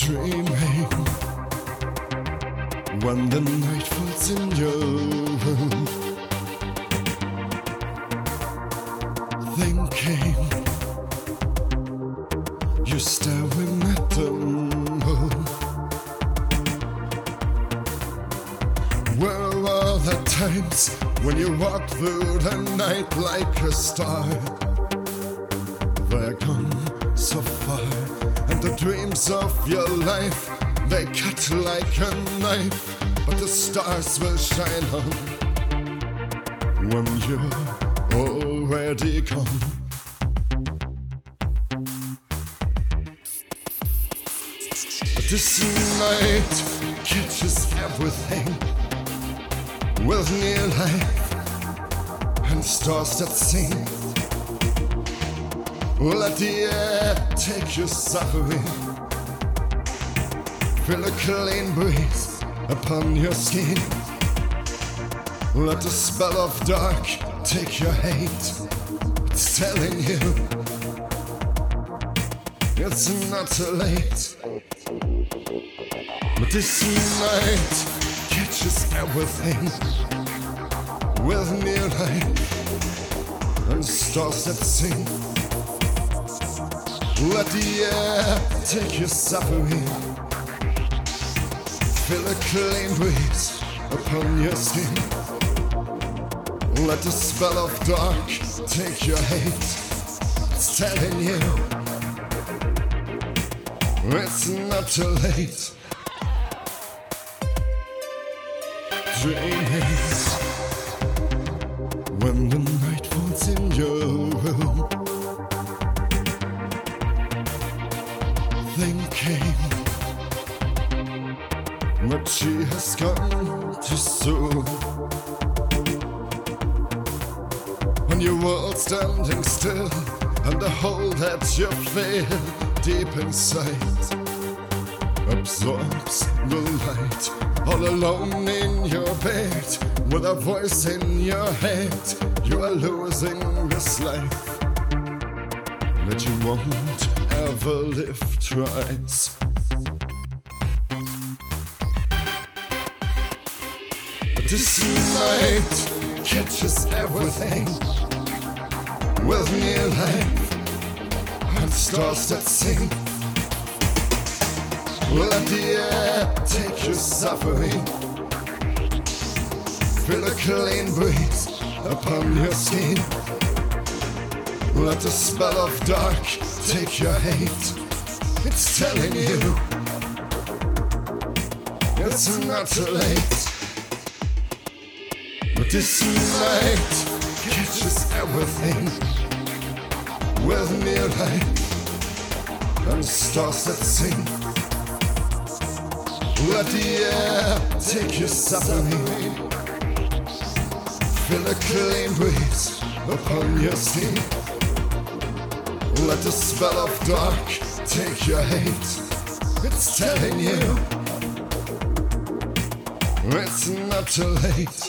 dreaming when the night falls in your room, thinking you're staring at the moon. Where are the times when you walk through the night like a star? They're gone so far, and the dreams of your life, they cut like a knife, but the stars will shine on when you're already gone. But this night catches everything with near life and stars that sing. Let the air take your suffering. Feel a clean breeze upon your skin. Let the spell of dark take your hate. It's telling you it's not too late. But this night catches everything with near light and stars that sing. Let the air take your suffering. Feel a clean breeze upon your skin. Let the spell of dark take your hate. It's telling you it's not too late. Dreaming when the night falls in your room, thinking that she has gone too soon. When your world standing still and the hole that you feel deep inside absorbs the light. All alone in your bed with a voice in your head, you are losing this life that you won't ever live twice. But this night catches everything with near life and stars that sing. Let the air take your suffering. Feel a clean breeze upon your skin. Let the spell of dark take your hate. It's telling you it's not too late. But this night catches everything with near light and stars that sing. Let the air take your suffering. Feel a clean breeze upon your skin. Let the spell of dark take your hate. It's telling you it's not too late.